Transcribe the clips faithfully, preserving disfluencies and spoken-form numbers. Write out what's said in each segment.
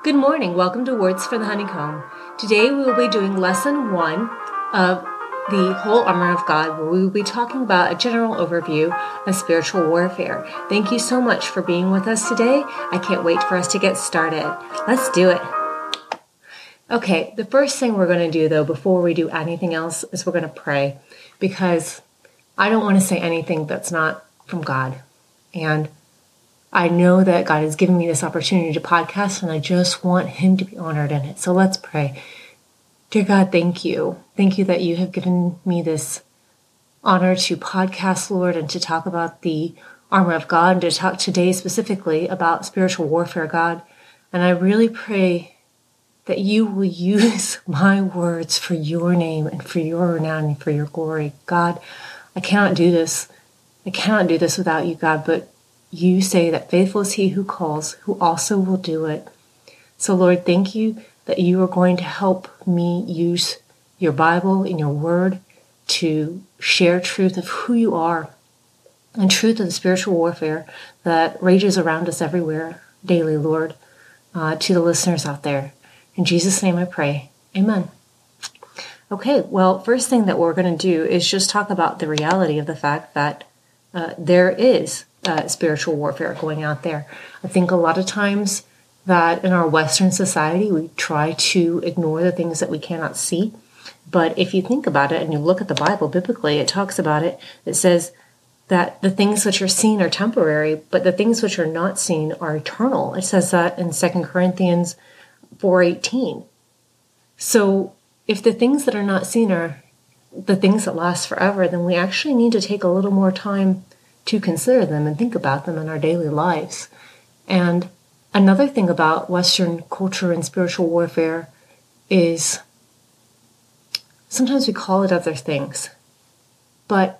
Good morning. Welcome to Words for the Honeycomb. Today we will be doing lesson one of the whole armor of God, where we will be talking about a general overview of spiritual warfare. Thank you so much for being with us today. I can't wait for us to get started. Let's do it. Okay, the first thing we're going to do, though, before we do anything else, is we're going to pray, because I don't want to say anything that's not from God. And I know that God has given me this opportunity to podcast, and I just want Him to be honored in it. So let's pray. Dear God, thank you. Thank you that you have given me this honor to podcast, Lord, and to talk about the armor of God, and to talk today specifically about spiritual warfare, God. And I really pray that you will use my words for your name and for your renown and for your glory. God, I cannot do this. I cannot do this without you, God, but you say that faithful is he who calls, who also will do it. So, Lord, thank you that you are going to help me use your Bible and your word to share truth of who you are and truth of the spiritual warfare that rages around us everywhere daily, Lord, uh, to the listeners out there. In Jesus' name I pray. Amen. Okay, well, first thing that we're going to do is just talk about the reality of the fact that uh, there is Uh, spiritual warfare going out there. I think a lot of times that in our Western society, we try to ignore the things that we cannot see. But if you think about it and you look at the Bible biblically, it talks about it. It says that the things which are seen are temporary, but the things which are not seen are eternal. It says that in Second Corinthians four eighteen. So if the things that are not seen are the things that last forever, then we actually need to take a little more time to consider them and think about them in our daily lives. And another thing about Western culture and spiritual warfare is sometimes we call it other things, but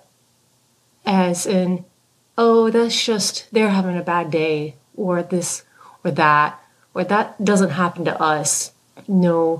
as in, oh, that's just, they're having a bad day, or this or that, or that doesn't happen to us. No,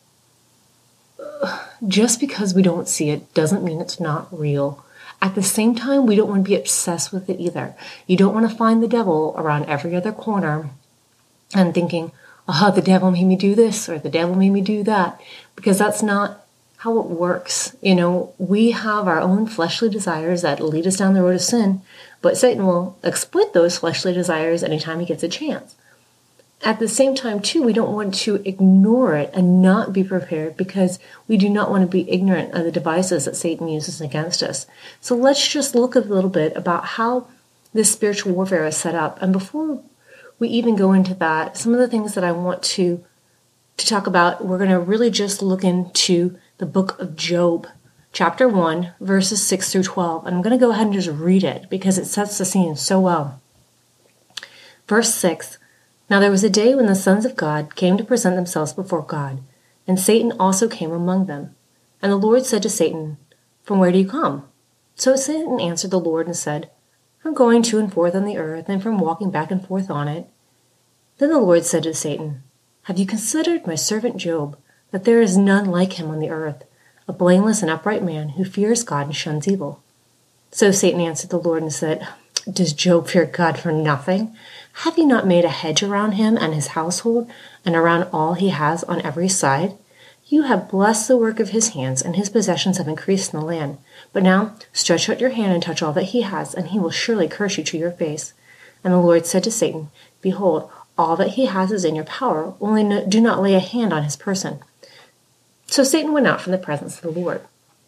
just because we don't see it doesn't mean it's not real. At the same time, we don't want to be obsessed with it either. You don't want to find the devil around every other corner and thinking, oh, the devil made me do this or the devil made me do that, because that's not how it works. You know, we have our own fleshly desires that lead us down the road of sin, but Satan will exploit those fleshly desires anytime he gets a chance. At the same time, too, we don't want to ignore it and not be prepared, because we do not want to be ignorant of the devices that Satan uses against us. So let's just look a little bit about how this spiritual warfare is set up. And before we even go into that, some of the things that I want to, to talk about, we're going to really just look into the book of Job, chapter one, verses six through twelve. And I'm going to go ahead and just read it because it sets the scene so well. Verse six. Now there was a day when the sons of God came to present themselves before God, and Satan also came among them. And the Lord said to Satan, "From where do you come?" So Satan answered the Lord and said, "From going to and forth on the earth, and from walking back and forth on it." Then the Lord said to Satan, "Have you considered my servant Job, that there is none like him on the earth, a blameless and upright man who fears God and shuns evil?" So Satan answered the Lord and said, "Does Job fear God for nothing? Have you not made a hedge around him and his household, and around all he has on every side? You have blessed the work of his hands, and his possessions have increased in the land. But now stretch out your hand and touch all that he has, and he will surely curse you to your face." And the Lord said to Satan, "Behold, all that he has is in your power, only no, do not lay a hand on his person." So Satan went out from the presence of the Lord.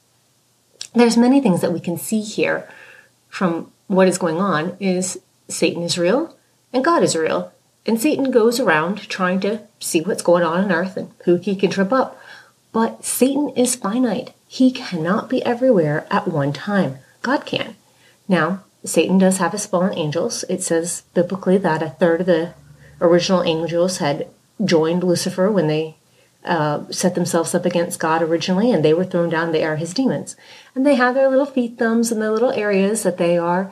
There's many things that we can see here from what is going on. Is Satan is real and God is real. And Satan goes around trying to see what's going on on earth and who he can trip up. But Satan is finite. He cannot be everywhere at one time. God can. Now, Satan does have his fallen angels. It says biblically that a third of the original angels had joined Lucifer when they uh, set themselves up against God originally, and they were thrown down. They are his demons. And they have their little fiefdoms and their little areas that they are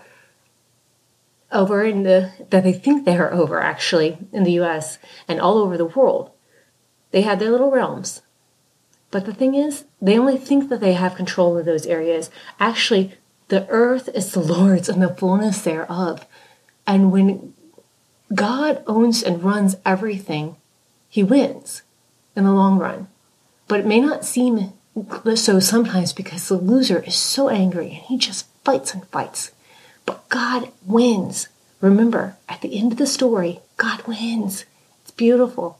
over in the, that they think they are over, actually, in the U S and all over the world. They have their little realms. But the thing is, they only think that they have control of those areas. Actually, the earth is the Lord's and the fullness thereof. And when God owns and runs everything, he wins in the long run. But it may not seem so sometimes because the loser is so angry and he just fights and fights. But God wins. Remember, at the end of the story, God wins. It's beautiful.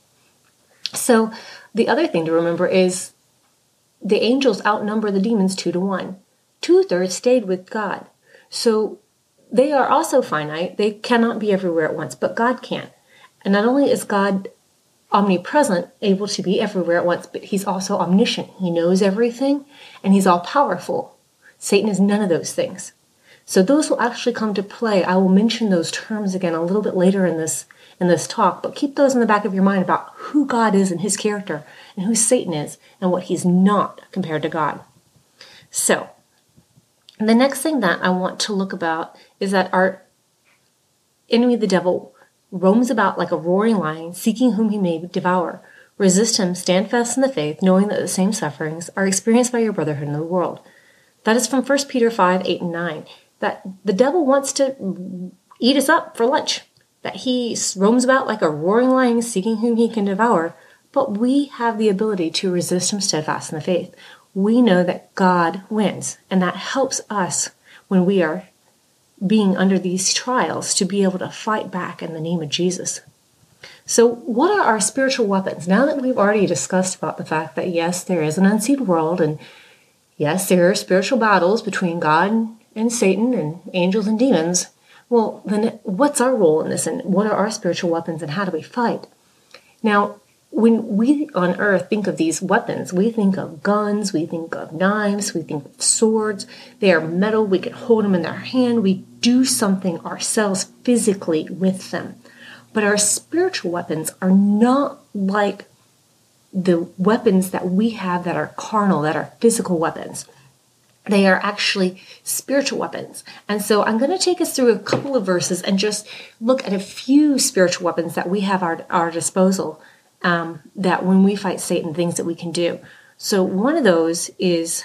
So the other thing to remember is the angels outnumber the demons two to one. Two-thirds stayed with God. So they are also finite. They cannot be everywhere at once, but God can. And not only is God omnipresent, able to be everywhere at once, but he's also omniscient. He knows everything, and he's all-powerful. Satan is none of those things. So those will actually come to play. I will mention those terms again a little bit later in this in this talk, but keep those in the back of your mind about who God is and his character, and who Satan is and what he's not compared to God. So the next thing that I want to look about is that our enemy, the devil, roams about like a roaring lion, seeking whom he may devour. Resist him, stand fast in the faith, knowing that the same sufferings are experienced by your brotherhood in the world. That is from First Peter five, eight, and nine. That the devil wants to eat us up for lunch. That he roams about like a roaring lion, seeking whom he can devour. But we have the ability to resist him steadfast in the faith. We know that God wins, and that helps us when we are being under these trials to be able to fight back in the name of Jesus. So what are our spiritual weapons? Now that we've already discussed about the fact that yes, there is an unseen world, and yes, there are spiritual battles between God and Satan and angels and demons, well, then what's our role in this, and what are our spiritual weapons, and how do we fight? Now, when we on earth think of these weapons, we think of guns, we think of knives, we think of swords. They are metal. We can hold them in their hand. We do something ourselves physically with them. But our spiritual weapons are not like the weapons that we have that are carnal, that are physical weapons. They are actually spiritual weapons. And so I'm going to take us through a couple of verses and just look at a few spiritual weapons that we have at our, our disposal. Um, that when we fight Satan, things that we can do. So one of those is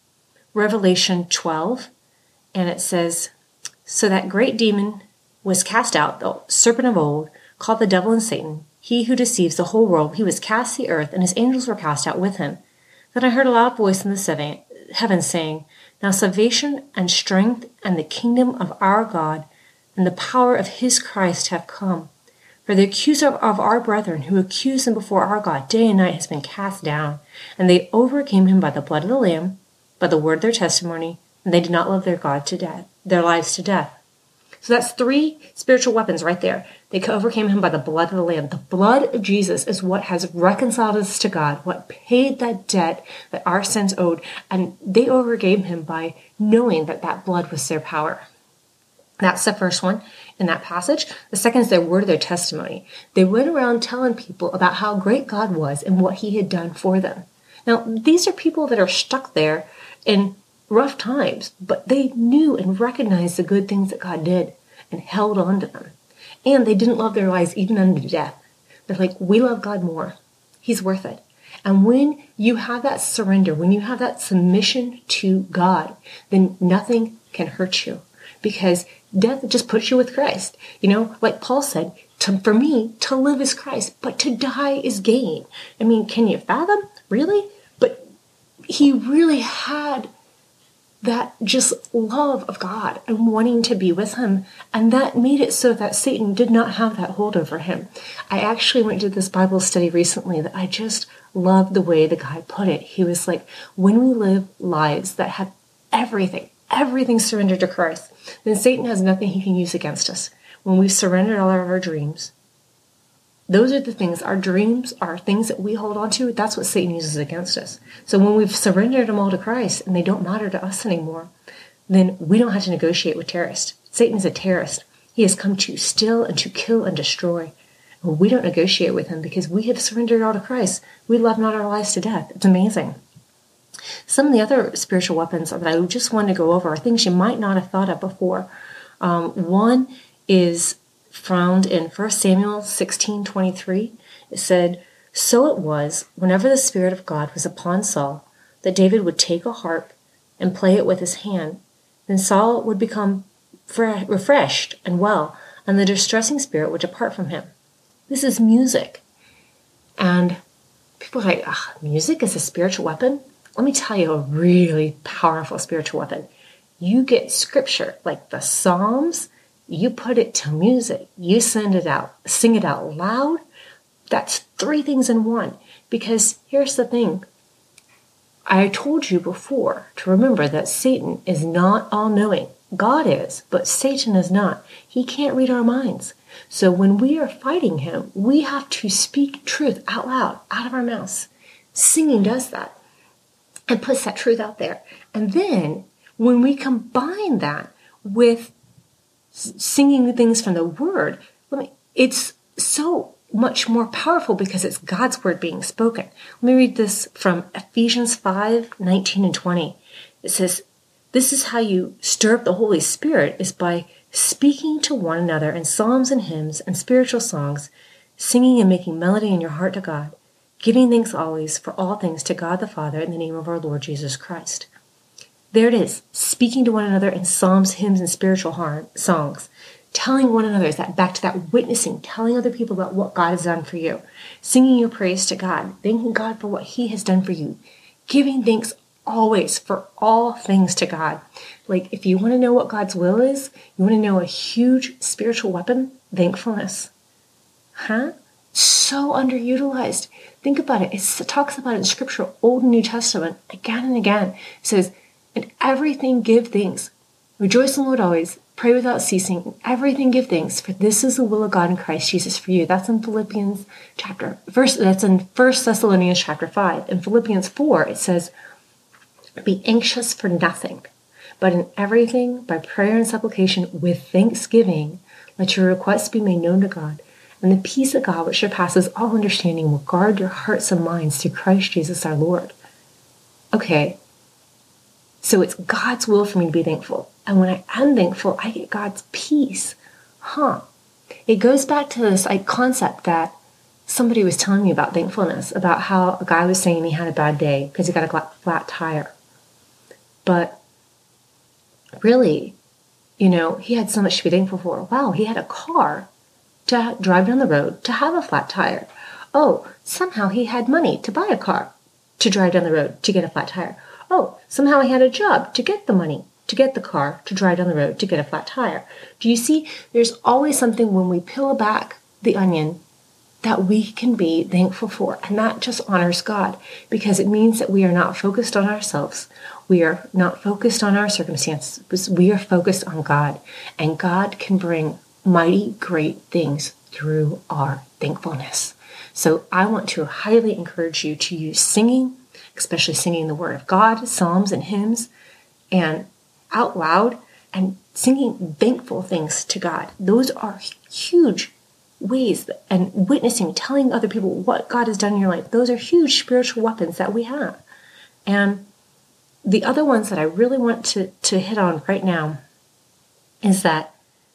Revelation twelve, and it says, so that great demon was cast out, the serpent of old, called the devil and Satan, he who deceives the whole world. He was cast to the earth, and his angels were cast out with him. Then I heard a loud voice in the seven, heaven saying, now salvation and strength and the kingdom of our God and the power of his Christ have come. For the accuser of our brethren, who accused them before our God day and night, has been cast down. And they overcame him by the blood of the Lamb, by the word of their testimony, and they did not love their God to death, their lives to death. So that's three spiritual weapons right there. They overcame him by the blood of the Lamb. The blood of Jesus is what has reconciled us to God, what paid that debt that our sins owed. And they overcame him by knowing that that blood was their power. That's the first one in that passage. The second is their word of their testimony. They went around telling people about how great God was and what he had done for them. Now, these are people that are stuck there in rough times, but they knew and recognized the good things that God did and held on to them. And they didn't love their lives even unto death. They're like, we love God more. He's worth it. And when you have that surrender, when you have that submission to God, then nothing can hurt you. Because death just puts you with Christ. You know, like Paul said, to, for me, to live is Christ, but to die is gain. I mean, can you fathom? Really? But he really had that just love of God and wanting to be with him. And that made it so that Satan did not have that hold over him. I actually went to this Bible study recently that I just loved the way the guy put it. He was like, when we live lives that have everything, everything surrendered to Christ, then Satan has nothing he can use against us. When we've surrendered all of our dreams, those are the things, our dreams are things that we hold on to. That's what Satan uses against us. So when we've surrendered them all to Christ and they don't matter to us anymore, then we don't have to negotiate with terrorists. Satan is a terrorist. He has come to steal and to kill and destroy. And we don't negotiate with him because we have surrendered all to Christ. We love not our lives to death. It's amazing. Some of the other spiritual weapons that I just want to go over are things you might not have thought of before. Um, one is found in First Samuel sixteen twenty-three. It said, so it was, whenever the Spirit of God was upon Saul, that David would take a harp and play it with his hand. Then Saul would become fre- refreshed and well, and the distressing spirit would depart from him. This is music. And people are like, ah, music is a spiritual weapon? Let me tell you a really powerful spiritual weapon. You get scripture, like the Psalms, you put it to music, you send it out, sing it out loud. That's three things in one. Because here's the thing. I told you before to remember that Satan is not all-knowing. God is, but Satan is not. He can't read our minds. So when we are fighting him, we have to speak truth out loud, out of our mouths. Singing does that and puts that truth out there. And then when we combine that with singing things from the Word, let me, it's so much more powerful because it's God's Word being spoken. Let me read this from Ephesians five, nineteen and twenty. It says, this is how you stir up the Holy Spirit, is by speaking to one another in psalms and hymns and spiritual songs, singing and making melody in your heart to God, giving thanks always for all things to God the Father in the name of our Lord Jesus Christ. There it is, speaking to one another in psalms, hymns, and spiritual heart, songs, telling one another, is that back to that witnessing, telling other people about what God has done for you, singing your praise to God, thanking God for what he has done for you, giving thanks always for all things to God. Like, if you want to know what God's will is, you want to know a huge spiritual weapon, thankfulness. Huh? So underutilized. Think about it. It's, it talks about it in Scripture, Old and New Testament, again and again. It says, in everything give thanks. Rejoice in the Lord always. Pray without ceasing. In everything give thanks, for this is the will of God in Christ Jesus for you. That's in Philippians chapter, first, that's in First Thessalonians chapter five. In Philippians four, it says, be anxious for nothing, but in everything, by prayer and supplication, with thanksgiving, let your requests be made known to God. And the peace of God, which surpasses all understanding, will guard your hearts and minds through Christ Jesus our Lord. Okay, so it's God's will for me to be thankful. And when I am thankful, I get God's peace. Huh. It goes back to this like concept that somebody was telling me about thankfulness, about how a guy was saying he had a bad day because he got a flat tire. But really, you know, he had so much to be thankful for. Wow, he had a car to drive down the road to have a flat tire. Oh, somehow he had money to buy a car to drive down the road to get a flat tire. Oh, somehow he had a job to get the money to get the car to drive down the road to get a flat tire. Do you see? There's always something when we peel back the onion that we can be thankful for. And that just honors God, because it means that we are not focused on ourselves. We are not focused on our circumstances. We are focused on God. And God can bring mighty great things through our thankfulness. So I want to highly encourage you to use singing, especially singing the Word of God, psalms and hymns, and out loud, and singing thankful things to God. Those are huge ways, and witnessing, telling other people what God has done in your life. Those are huge spiritual weapons that we have. And the other ones that I really want to, to hit on right now is that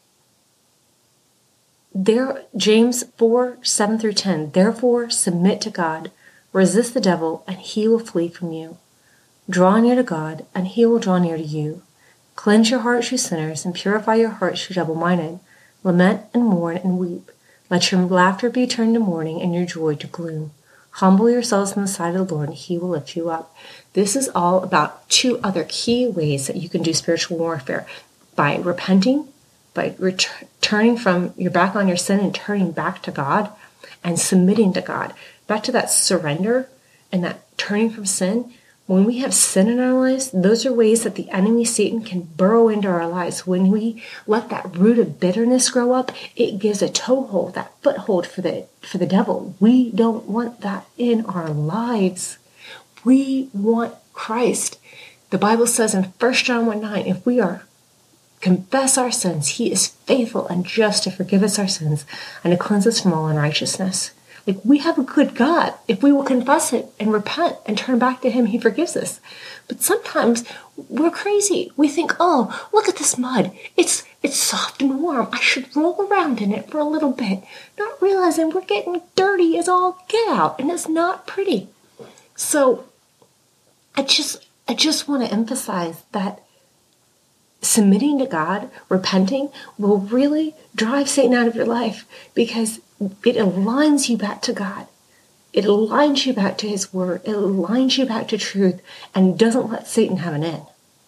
there, James four, seven through ten, therefore submit to God, resist the devil, and he will flee from you. Draw near to God, and he will draw near to you. Cleanse your hearts, you sinners, and purify your hearts, you double-minded. Lament and mourn and weep. Let your laughter be turned to mourning and your joy to gloom. Humble yourselves in the sight of the Lord, and he will lift you up. This is all about two other key ways that you can do spiritual warfare. By repenting, by ret- turning from your back on your sin and turning back to God, and submitting to God. Back to that surrender and that turning from sin. When we have sin in our lives, those are ways that the enemy, Satan, can burrow into our lives. When we let that root of bitterness grow up, it gives a toehold, that foothold for the for the devil. We don't want that in our lives. We want Christ. The Bible says in First John one nine, if we are confess our sins, he is faithful and just to forgive us our sins and to cleanse us from all unrighteousness. Like, we have a good God. If we will confess it and repent and turn back to him, he forgives us. But sometimes we're crazy. We think, oh, look at this mud. It's it's soft and warm. I should roll around in it for a little bit. Not realizing we're getting dirty as all get out, and it's not pretty. So I just I just want to emphasize that submitting to God, repenting, will really drive Satan out of your life, because it aligns you back to God. It aligns you back to his word. It aligns you back to truth and doesn't let Satan have an in.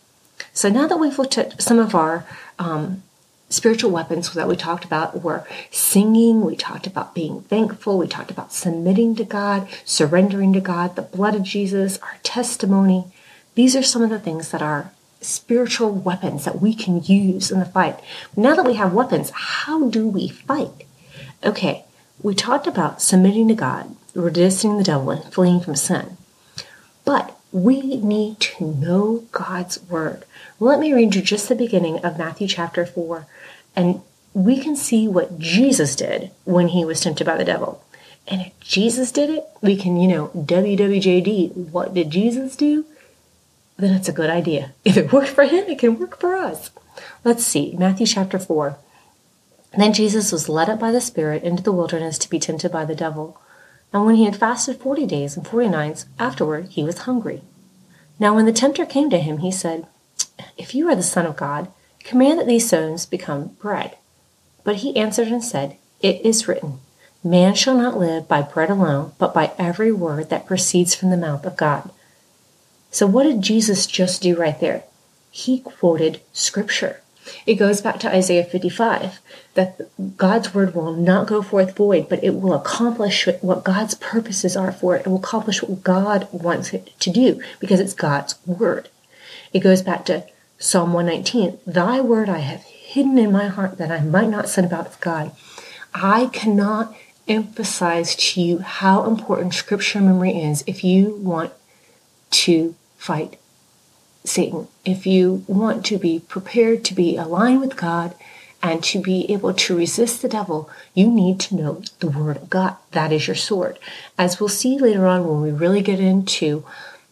So now that we've looked at some of our um, spiritual weapons that we talked about, were singing, we talked about being thankful, we talked about submitting to God, surrendering to God, the blood of Jesus, our testimony. These are some of the things that are spiritual weapons that we can use in the fight. Now that we have weapons, how do we fight? Okay, we talked about submitting to God, resisting the devil, and fleeing from sin. But we need to know God's word. Let me read you just the beginning of Matthew chapter four, and we can see what Jesus did when he was tempted by the devil. And if Jesus did it, we can, you know, W W J D, what did Jesus do? Then it's a good idea. If it worked for him, it can work for us. Let's see, Matthew chapter four. Then Jesus was led up by the Spirit into the wilderness to be tempted by the devil. And when he had fasted forty days and forty nights, afterward he was hungry. Now when the tempter came to him, he said, "If you are the Son of God, command that these stones become bread." But he answered and said, "It is written, man shall not live by bread alone, but by every word that proceeds from the mouth of God." So what did Jesus just do right there? He quoted Scripture. It goes back to Isaiah fifty-five, that God's word will not go forth void, but it will accomplish what God's purposes are for it. It will accomplish what God wants it to do, because it's God's word. It goes back to Psalm one nineteen, "Thy word I have hidden in my heart that I might not sin about God." I cannot emphasize to you how important Scripture memory is if you want to fight Satan. If you want to be prepared to be aligned with God and to be able to resist the devil, you need to know the word of God. That is your sword. As we'll see later on when we really get into,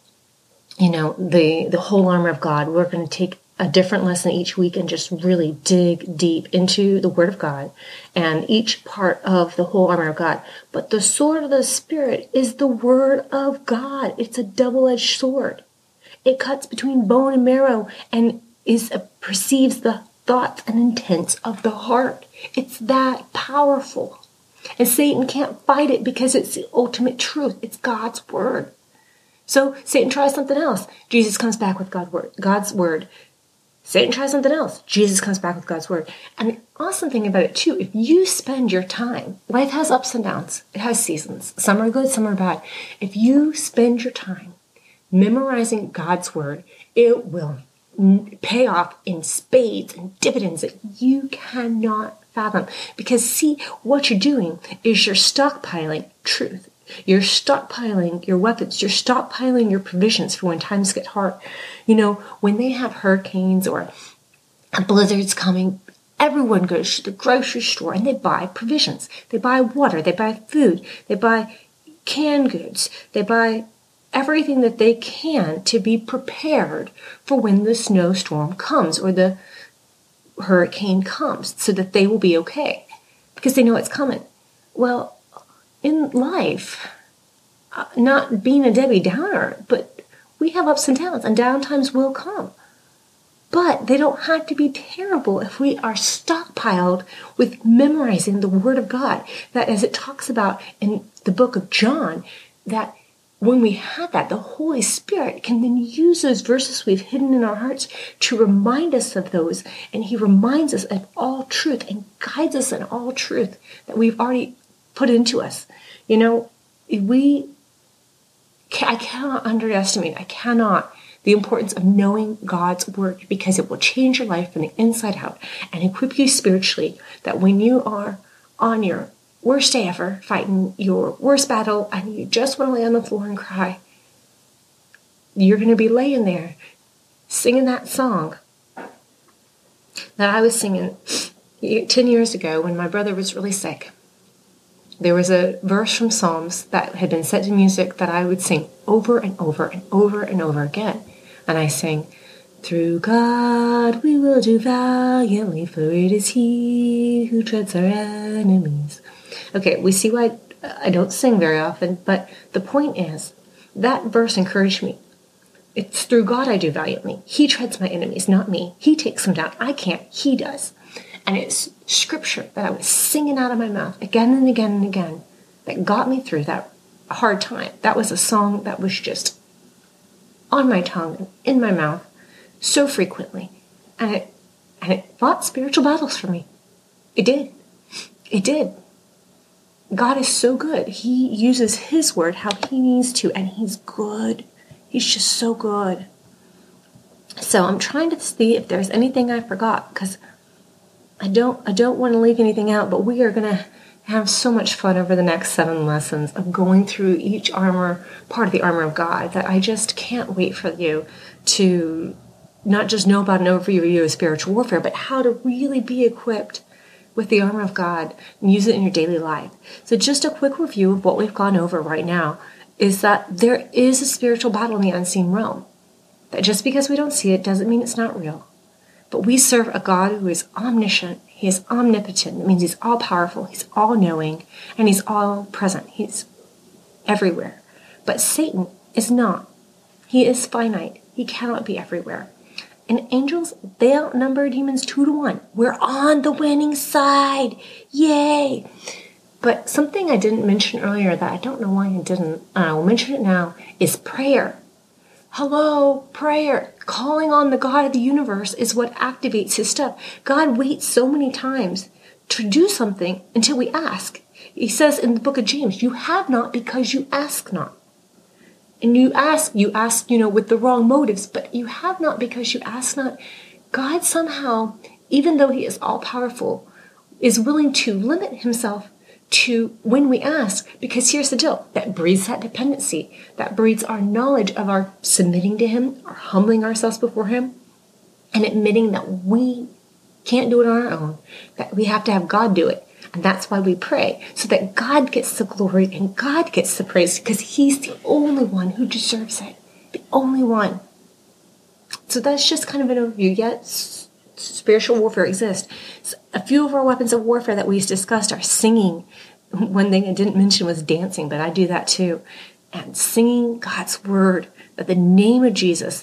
you know, the, the whole armor of God, we're going to take a different lesson each week and just really dig deep into the word of God and each part of the whole armor of God. But the sword of the Spirit is the word of God. It's a double-edged sword. It cuts between bone and marrow and is uh, perceives the thoughts and intents of the heart. It's that powerful. And Satan can't fight it because it's the ultimate truth. It's God's word. So Satan tries something else. Jesus comes back with God's word. God's word. Satan tries something else. Jesus comes back with God's word. And the awesome thing about it too, if you spend your time, life has ups and downs. It has seasons. Some are good, some are bad. If you spend your time memorizing God's word, it will pay off in spades and dividends that you cannot fathom. Because see, what you're doing is you're stockpiling truth. You're stockpiling your weapons. You're stockpiling your provisions for when times get hard. You know, when they have hurricanes or blizzards coming, everyone goes to the grocery store and they buy provisions. They buy water. They buy food. They buy canned goods. They buy everything that they can to be prepared for when the snowstorm comes or the hurricane comes so that they will be okay because they know it's coming. Well, in life, uh, not being a Debbie Downer, but we have ups and downs, and downtimes will come. But they don't have to be terrible if we are stockpiled with memorizing the Word of God. That, as it talks about in the book of John, that when we have that, the Holy Spirit can then use those verses we've hidden in our hearts to remind us of those. And He reminds us of all truth and guides us in all truth that we've already put into us. You know, we, I cannot underestimate, I cannot, the importance of knowing God's word, because it will change your life from the inside out and equip you spiritually that when you are on your worst day ever, fighting your worst battle, and you just want to lay on the floor and cry, you're going to be laying there singing that song that I was singing ten years ago when my brother was really sick. There was a verse from Psalms that had been set to music that I would sing over and over and over and over again. And I sang, "Through God we will do valiantly, for it is He who treads our enemies." Okay, we see why I don't sing very often, but the point is, that verse encouraged me. It's through God I do valiantly. He treads my enemies, not me. He takes them down. I can't. He does. And it's scripture that I was singing out of my mouth again and again and again that got me through that a hard time. That was a song that was just on my tongue and in my mouth so frequently. And it, and it fought spiritual battles for me. It did. It did. God is so good. He uses his word how he needs to, and he's good. He's just so good. So I'm trying to see if there's anything I forgot, because I don't I don't want to leave anything out, but we are going to have so much fun over the next seven lessons of going through each armor, part of the armor of God, that I just can't wait for you to not just know about an overview of spiritual warfare, but how to really be equipped with the armor of God and use it in your daily life. So just a quick review of what we've gone over right now is that there is a spiritual battle in the unseen realm. That just because we don't see it doesn't mean it's not real. But we serve a God who is omniscient. He is omnipotent. It means he's all-powerful. He's all-knowing. And he's all-present. He's everywhere. But Satan is not. He is finite. He cannot be everywhere. And angels, they outnumber demons two to one. We're on the winning side. Yay! But something I didn't mention earlier that I don't know why I didn't, and I will mention it now, is prayer. Hello, prayer. Calling on the God of the universe is what activates his stuff. God waits so many times to do something until we ask. He says in the book of James, you have not because you ask not. And you ask, you ask, you know, with the wrong motives, but you have not because you ask not. God somehow, even though he is all-powerful, is willing to limit himself to when we ask, because here's the deal, that breeds that dependency, that breeds our knowledge of our submitting to him, our humbling ourselves before him, and admitting that we can't do it on our own, that we have to have God do it. And that's why we pray, so that God gets the glory and God gets the praise, because he's the only one who deserves it. The only one. So that's just kind of an overview. Yes, spiritual warfare exists. So a few of our weapons of warfare that we discussed are singing. One thing I didn't mention was dancing, but I do that too. And singing God's word, that the name of Jesus.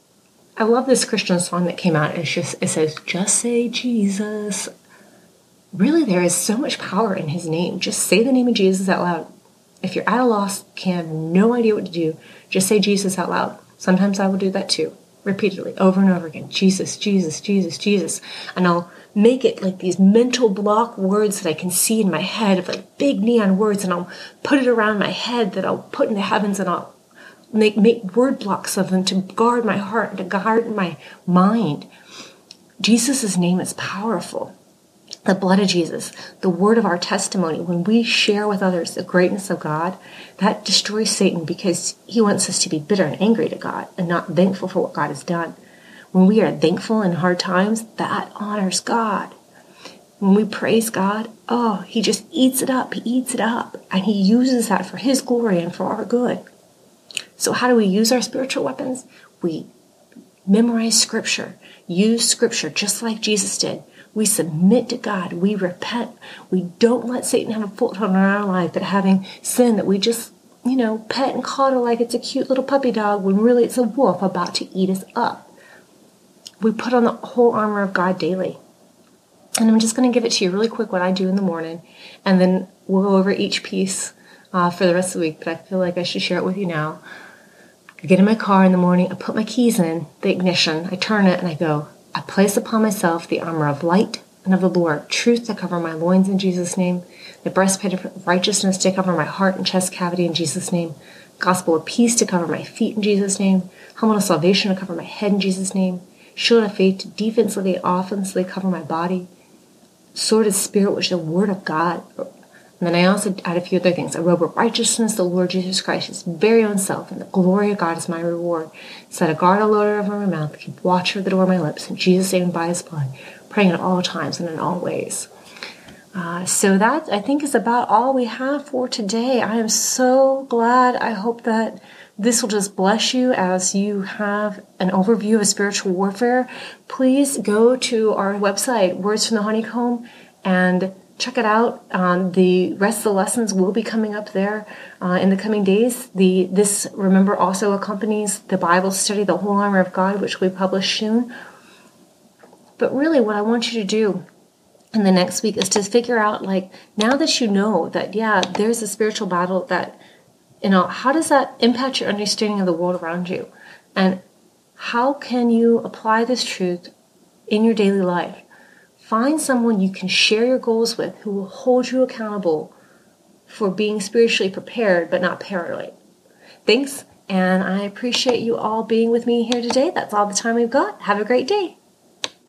I love this Christian song that came out. It's just, it says, just say Jesus. Really, there is so much power in his name. Just say the name of Jesus out loud. If you're at a loss, can have no idea what to do, just say Jesus out loud. Sometimes I will do that too, repeatedly, over and over again. Jesus, Jesus, Jesus, Jesus. And I'll make it like these mental block words that I can see in my head, of like big neon words, and I'll put it around my head that I'll put in the heavens, and I'll make, make word blocks of them to guard my heart and to guard my mind. Jesus' name is powerful. The blood of Jesus, the word of our testimony, when we share with others the greatness of God, that destroys Satan, because he wants us to be bitter and angry to God and not thankful for what God has done. When we are thankful in hard times, that honors God. When we praise God, oh, he just eats it up. He eats it up. And he uses that for his glory and for our good. So how do we use our spiritual weapons? We memorize Scripture. Use Scripture just like Jesus did. We submit to God. We repent. We don't let Satan have a foothold in our life, but having sin that we just, you know, pet and coddle like it's a cute little puppy dog, when really it's a wolf about to eat us up. We put on the whole armor of God daily. And I'm just going to give it to you really quick what I do in the morning, and then we'll go over each piece uh, for the rest of the week, but I feel like I should share it with you now. I get in my car in the morning, I put my keys in the ignition, I turn it, and I go, I place upon myself the armor of light and of the Lord, truth to cover my loins in Jesus' name, the breastplate of righteousness to cover my heart and chest cavity in Jesus' name, gospel of peace to cover my feet in Jesus' name, helmet of salvation to cover my head in Jesus' name, shield of faith to defensively, offensively cover my body, sword of spirit, which is the word of God. And then I also add a few other things. A robe of righteousness, the Lord Jesus Christ, his very own self, and the glory of God is my reward. Set a guard all over my mouth, keep watch over the door of my lips, in Jesus' name and by his blood, praying at all times and in all ways. Uh, so that, I think, is about all we have for today. I am so glad. I hope that this will just bless you as you have an overview of spiritual warfare. Please go to our website, Words from the Honeycomb, and check it out. Um, the rest of the lessons will be coming up there uh, in the coming days. The This, remember, also accompanies the Bible study, The Whole Armor of God, which we publish soon. But really what I want you to do in the next week is to figure out, like, now that you know that, yeah, there's a spiritual battle that You know, how does that impact your understanding of the world around you? And how can you apply this truth in your daily life? Find someone you can share your goals with who will hold you accountable for being spiritually prepared but not paranoid. Thanks, and I appreciate you all being with me here today. That's all the time we've got. Have a great day.